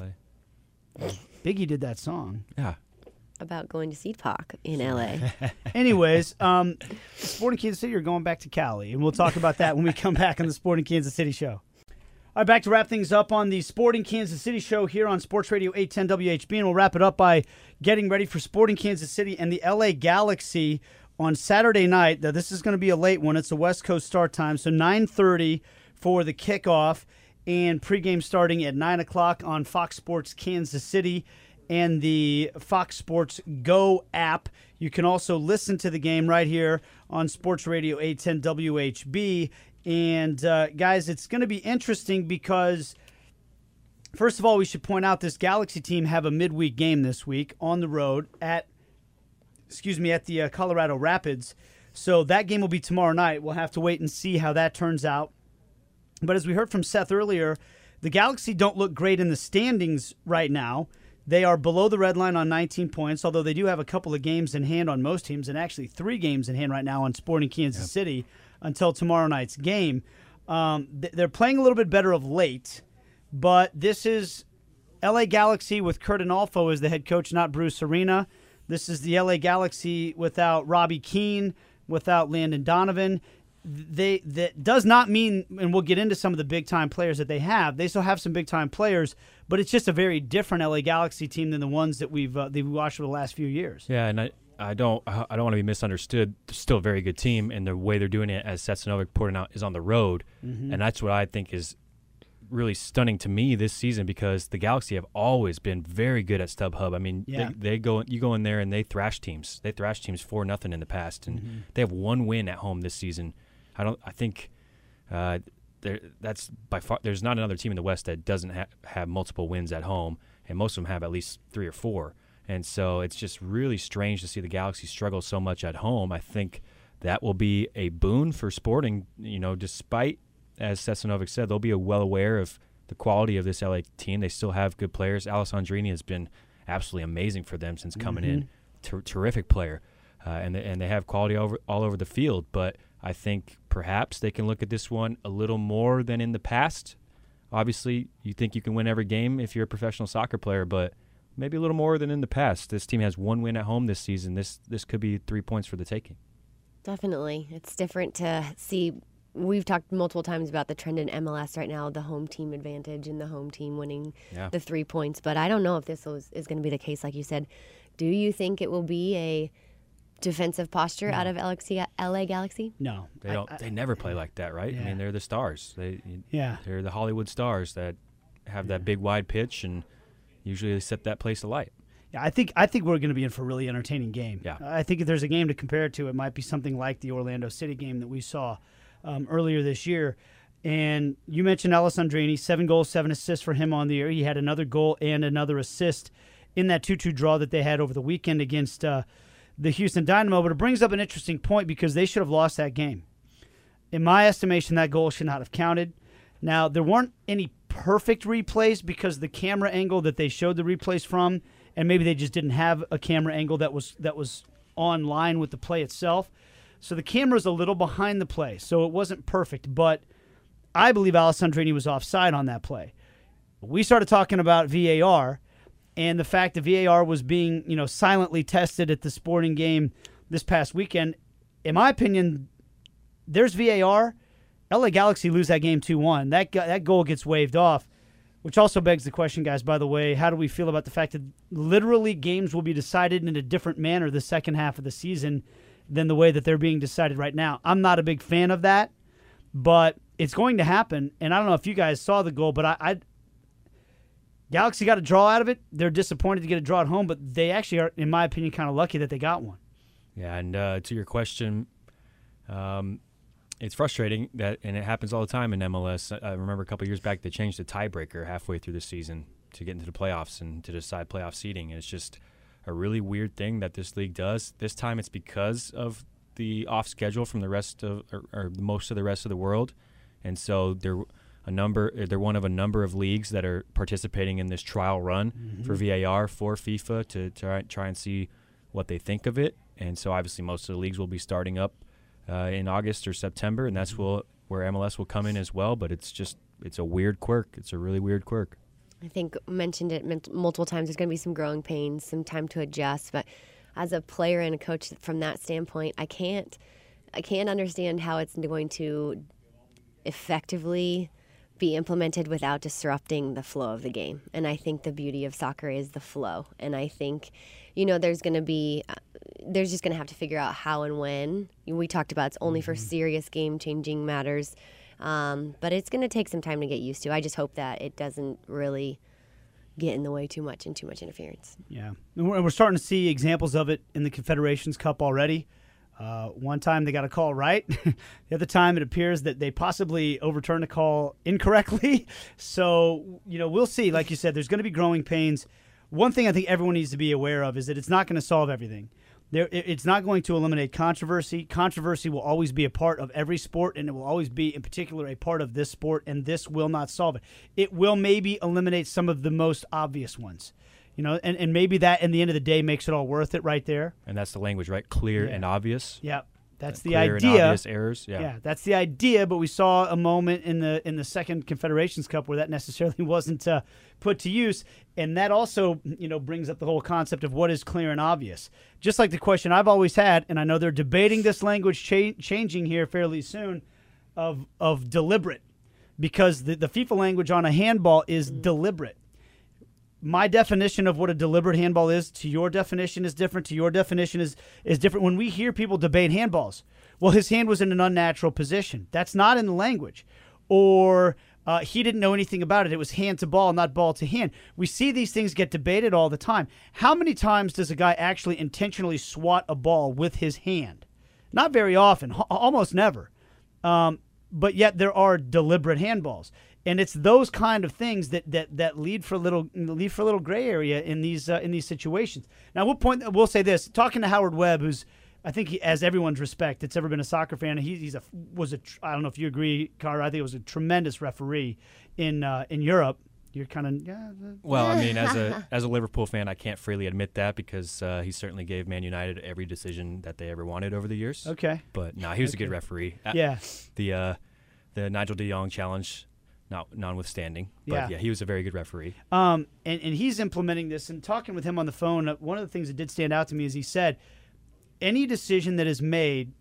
LA. Biggie did that song. Yeah. About going to see Pac in L A. Anyways, um, Sporting Kansas City are going back to Cali, and we'll talk about that when we come back on the Sporting Kansas City show. All right, back to wrap things up on the Sporting Kansas City show here on Sports Radio eight ten W H B, and we'll wrap it up by getting ready for Sporting Kansas City and the L A Galaxy on Saturday night. Now, this is going to be a late one. It's a West Coast start time, so nine thirty for the kickoff, and pregame starting at nine o'clock on Fox Sports Kansas City and the Fox Sports Go app. You can also listen to the game right here on Sports Radio eight ten W H B. And, uh, guys, it's going to be interesting because, first of all, we should point out this Galaxy team have a midweek game this week on the road at, excuse me, at the uh, Colorado Rapids. So that game will be tomorrow night. We'll have to wait and see how that turns out. But as we heard from Seth earlier, the Galaxy don't look great in the standings right now. They are below the red line on nineteen points, although they do have a couple of games in hand on most teams, and actually three games in hand right now on Sporting Kansas yep. City until tomorrow night's game. Um, they're playing a little bit better of late, but this is L A Galaxy with Kurt Analfo as the head coach, not Bruce Arena. This is the L A Galaxy without Robbie Keane, without Landon Donovan, they that does not mean, and we'll get into some of the big time players that they have. They still have some big time players, but it's just a very different L A Galaxy team than the ones that we've uh, that we watched for the last few years. Yeah, and I, I don't I don't want to be misunderstood. They're still a very good team, and the way they're doing it, as Setsanovic pointed out, is on the road, Mm-hmm. and that's what I think is really stunning to me this season, because the Galaxy have always been very good at StubHub. I mean, Yeah. they, they go you go in there and they thrash teams. They thrash teams for nothing in the past, and Mm-hmm. they have one win at home this season. I don't. I think uh, there. That's by far. There's not another team in the West that doesn't ha- have multiple wins at home, and most of them have at least three or four. And so it's just really strange to see the Galaxy struggle so much at home. I think that will be a boon for Sporting. You know, despite, as Setsanovic said, they'll be well aware of the quality of this L A team. They still have good players. Alessandrini has been absolutely amazing for them since coming Mm-hmm. in. Ter- terrific player. Uh, and, they, and they have quality over, all over the field. But I think perhaps they can look at this one a little more than in the past. Obviously, you think you can win every game if you're a professional soccer player, but maybe a little more than in the past. This team has one win at home this season. This this could be three points for the taking. Definitely. It's different to see. We've talked multiple times about the trend in M L S right now, the home team advantage and the home team winning Yeah. the three points. But I don't know if this was, is going to be the case, like you said. Do you think it will be a defensive posture out of L A Galaxy? No, They I- don't. I- they never play like that, right? I Yeah. mean, they're the stars. They Yeah. they're the Hollywood stars that have that big wide pitch, and usually they set that place alight. Yeah, I think I think we're going to be in for a really entertaining game. Yeah. I think if there's a game to compare it to, it might be something like the Orlando City game that we saw um, earlier this year. And you mentioned Alessandrini, seven goals, seven assists for him on the year. He had another goal and another assist in that two two draw that they had over the weekend against uh, the Houston Dynamo. But it brings up an interesting point because they should have lost that game. In my estimation, that goal should not have counted. Now, there weren't any perfect replays because the camera angle that they showed the replays from, and maybe they just didn't have a camera angle that was that was on line with the play itself. So the camera's a little behind the play, so it wasn't perfect. But I believe Alessandrini was offside on that play. We started talking about V A R and the fact that V A R was being, you know, silently tested at the Sporting game this past weekend. In my opinion, there's V A R. L A Galaxy lose that game two one. That go- that goal gets waved off, which also begs the question, guys, by the way, how do we feel about the fact that literally games will be decided in a different manner the second half of the season than the way that they're being decided right now? I'm not a big fan of that, but it's going to happen. And I don't know if you guys saw the goal, but I, I Galaxy got a draw out of it. They're disappointed to get a draw at home, but they actually are, in my opinion, kind of lucky that they got one. Yeah, and uh, to your question, um, it's frustrating that, and it happens all the time in M L S. I remember a couple of years back they changed the tiebreaker halfway through the season to get into the playoffs and to decide playoff seeding. And it's just a really weird thing that this league does. This time it's because of the off schedule from the rest of, or, or most of the rest of the world, and so they're a number. They're one of a number of leagues that are participating in this trial run mm-hmm. for V A R for FIFA to try try and see what they think of it. And so obviously most of the leagues will be starting up uh, in August or September, and that's will, where M L S will come in as well. But it's just it's a weird quirk. It's a really weird quirk. I think mentioned it multiple times. There's going to be some growing pains, some time to adjust. But as a player and a coach, from that standpoint, I can't, I can't understand how it's going to effectively be implemented without disrupting the flow of the game. And I think the beauty of soccer is the flow. And I think, you know, there's going to be, uh, there's just going to have to figure out how and when. We talked about it's only for serious game-changing matters. Um, but it's going to take some time to get used to. I just hope that it doesn't really get in the way too much and too much interference. Yeah. And we're, we're starting to see examples of it in the Confederations Cup already. Uh, one time they got a call right. The other time it appears that they possibly overturned a call incorrectly. So, you know, we'll see. Like you said, there's going to be growing pains. One thing I think everyone needs to be aware of is that it's not going to solve everything. There, it's not going to eliminate controversy. Controversy will always be a part of every sport, and it will always be, in particular, a part of this sport, and this will not solve it. It will maybe eliminate some of the most obvious ones. You know, and, and maybe that, in the end of the day, makes it all worth it right there. And that's the language, right? Clear Yeah. and obvious. Yeah, That's the Clear idea. And obvious errors. Yeah. Yeah, that's the idea. But we saw a moment in the in the second Confederations Cup where that necessarily wasn't uh, put to use, and that also, you know, brings up the whole concept of what is clear and obvious. Just like the question I've always had, and I know they're debating this language cha- changing here fairly soon, of of deliberate, because the the FIFA language on a handball is mm. deliberate. My definition of what a deliberate handball is to your definition is different. To your definition is is different. When we hear people debate handballs, well, his hand was in an unnatural position. That's not in the language. Or uh, he didn't know anything about it. It was hand to ball, not ball to hand. We see these things get debated all the time. How many times does a guy actually intentionally swat a ball with his hand? Not very often, h- almost never. Um, but yet there are deliberate handballs. And it's those kind of things that, that, that lead for a little lead for a little gray area in these uh, in these situations. Now we'll point we'll say this. Talking to Howard Webb, who's I think he has everyone's respect that's ever been a soccer fan. He, he's a was a I don't know if you agree, Carter. I think it was a tremendous referee in uh, in Europe. You're kind of yeah. Well, I mean, as a as a Liverpool fan, I can't freely admit that because uh, he certainly gave Man United every decision that they ever wanted over the years. Okay, but no, nah, he was okay. a good referee. Yeah, the uh, the Nigel de Jong challenge. Not notwithstanding, but yeah. yeah, he was a very good referee. Um, and, and he's implementing this. And talking with him on the phone, one of the things that did stand out to me is he said, any decision that is made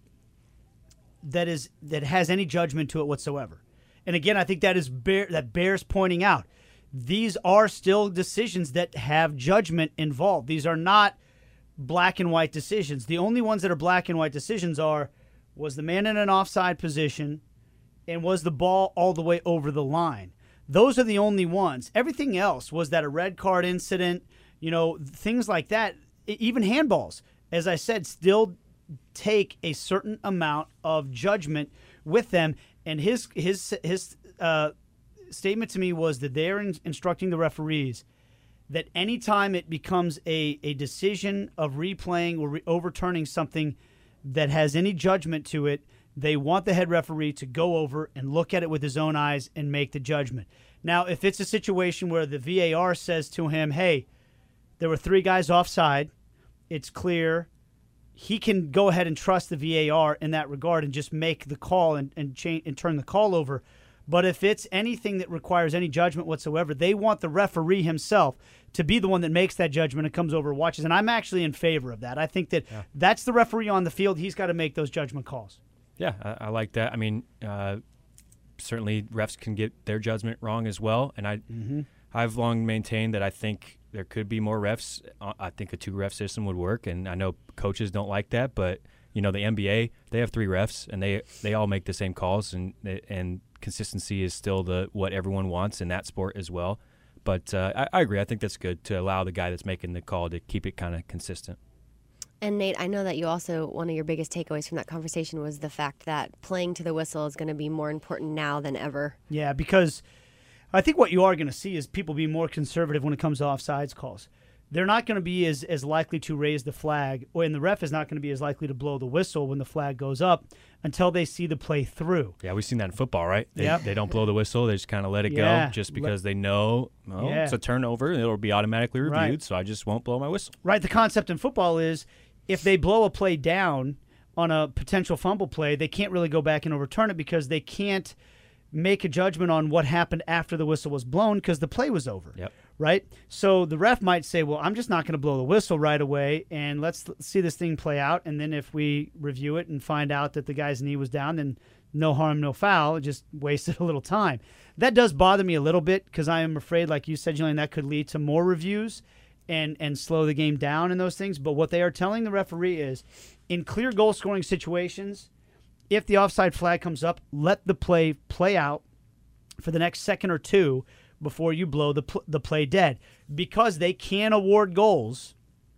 that is that has any judgment to it whatsoever. And again, I think that is bear, that bears pointing out. These are still decisions that have judgment involved. These are not black and white decisions. The only ones that are black and white decisions are, was the man in an offside position, and was the ball all the way over the line? Those are the only ones. Everything else was that a red card incident, you know, things like that. Even handballs, as I said, still take a certain amount of judgment with them. And his his his uh, statement to me was that they're in, instructing the referees that anytime it becomes a, a decision of replaying or re- overturning something that has any judgment to it, they want the head referee to go over and look at it with his own eyes and make the judgment. Now, if it's a situation where the V A R says to him, hey, there were three guys offside, it's clear, he can go ahead and trust the V A R in that regard and just make the call and, and, change, and turn the call over. But if it's anything that requires any judgment whatsoever, they want the referee himself to be the one that makes that judgment and comes over and watches. And I'm actually in favor of that. I think that yeah. that's the referee on the field. He's got to make those judgment calls. Yeah, I, I like that. I mean, uh, certainly refs can get their judgment wrong as well, and I, mm-hmm. I've long maintained that I think there could be more refs. I think a two-ref system would work, and I know coaches don't like that, but you know the N B A, they have three refs, and they they all make the same calls, and and consistency is still the what everyone wants in that sport as well. But uh, I, I agree. I think that's good to allow the guy that's making the call to keep it kind of consistent. And Nate, I know that you also, one of your biggest takeaways from that conversation was the fact that playing to the whistle is going to be more important now than ever. Yeah, because I think what you are going to see is people be more conservative when it comes to offsides calls. They're not going to be as, as likely to raise the flag, or and the ref is not going to be as likely to blow the whistle when the flag goes up until they see the play through. Yeah, we've seen that in football, right? They, yep. they don't blow the whistle. They just kind of let it yeah. go just because they know, well, yeah. it's a turnover and it'll be automatically reviewed, right. so I just won't blow my whistle. Right. The concept in football is if they blow a play down on a potential fumble play, they can't really go back and overturn it because they can't make a judgment on what happened after the whistle was blown because the play was over. Yep. Right? So the ref might say, well, I'm just not going to blow the whistle right away, and let's see this thing play out. And then if we review it and find out that the guy's knee was down, then no harm, no foul. It just wasted a little time. That does bother me a little bit because I am afraid, like you said, Julian, that could lead to more reviews and and slow the game down and those things. But what they are telling the referee is, in clear goal-scoring situations, if the offside flag comes up, let the play play out for the next second or two before you blow the pl- the play dead. Because they can award goals,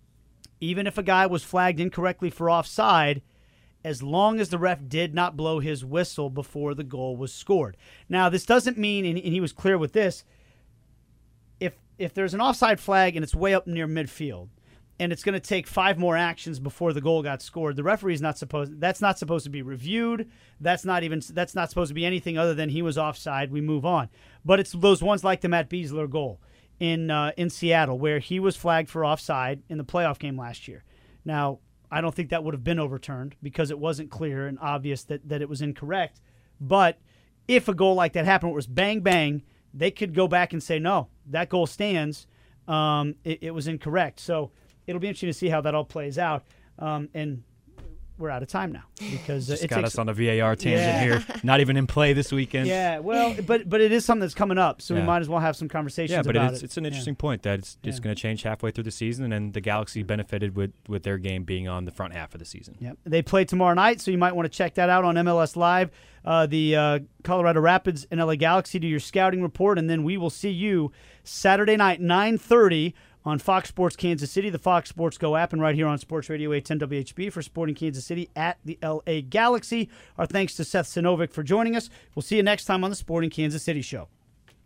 even if a guy was flagged incorrectly for offside, as long as the ref did not blow his whistle before the goal was scored. Now, this doesn't mean, and he was clear with this, if if there's an offside flag and it's way up near midfield, and it's going to take five more actions before the goal got scored, the referee is not supposed. That's not supposed to be reviewed. That's not even. That's not supposed to be anything other than he was offside. We move on. But it's those ones like the Matt Besler goal in uh, in Seattle, where he was flagged for offside in the playoff game last year. Now, I don't think that would have been overturned because it wasn't clear and obvious that, that it was incorrect. But if a goal like that happened, it was bang, bang, they could go back and say, no, that goal stands. Um, it, it was incorrect. So it'll be interesting to see how that all plays out. Um, and we're out of time now because uh, Just it got takes, us on a V A R tangent Yeah. here. Not even in play this weekend. Yeah, well, but but it is something that's coming up, so Yeah. we might as well have some conversations Yeah, but about it's it. it's an interesting Yeah. point that it's just Yeah. going to change halfway through the season, and the Galaxy benefited with, with their game being on the front half of the season. Yep. They play tomorrow night, so you might want to check that out on M L S Live. Uh, the uh, Colorado Rapids and L A Galaxy do your scouting report, and then we will see you Saturday night, nine thirty on Fox Sports Kansas City, the Fox Sports Go app, and right here on Sports Radio eight ten W H B for Sporting Kansas City at the L A Galaxy. Our thanks to Seth Sinovic for joining us. We'll see you next time on the Sporting Kansas City Show.